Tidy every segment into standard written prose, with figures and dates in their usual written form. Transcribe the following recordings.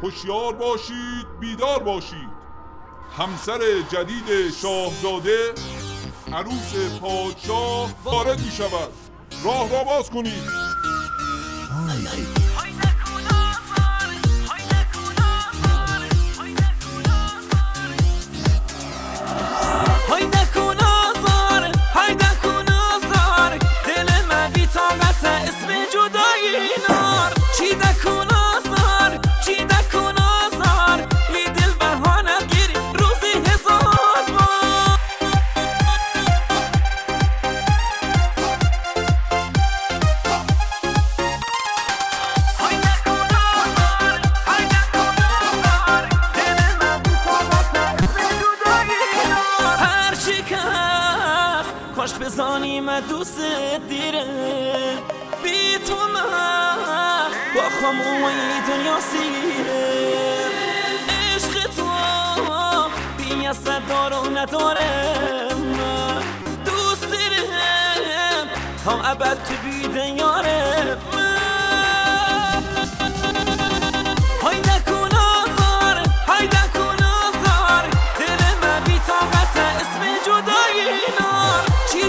هوشیار باشید، بیدار باشید. همسر جدید شاهزاده، عروس پادشاه وارد می شود. راه را باز کنید. کاش بزانیم دوست دیره بی تو من با خاموی دنیا سیره عشق تو بی اثر دار و نداره من دوست دیرم تا ابد تو بیده یاره های نکن آزار های نکن آزار دل من بی طاقت اسم جدایی نار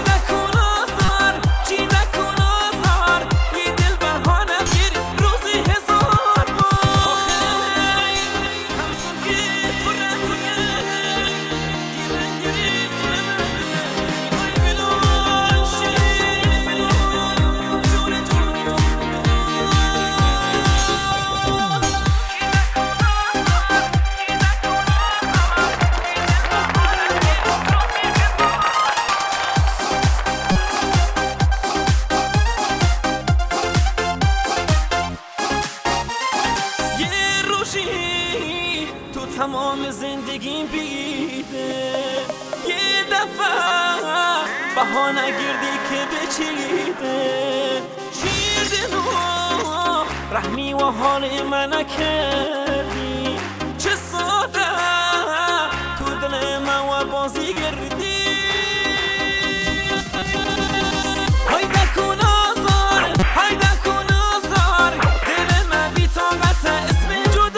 تو تمام زندگیم بیده یه دفعه بها نگردی که بچیده شیر دلو رحمی و حال من نکردی چه ساده تو دل من و بازی گردی های نکن آزار های نکن آزار دل من بی طاقت اسم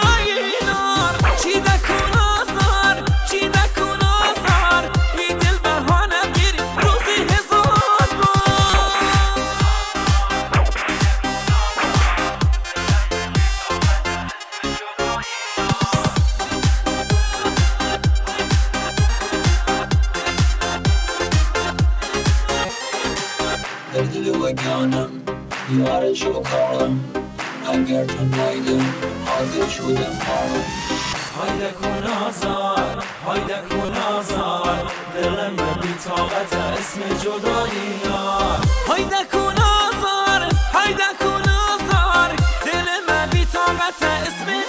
جانم یار شکارم اگر تو نیدم حاضر شدم پارم هایده کن آزار هایده کن آزار دل من بی طاقت اسم جدایی یار هایده کن آزار هایده کن آزار دل من بی طاقت اسم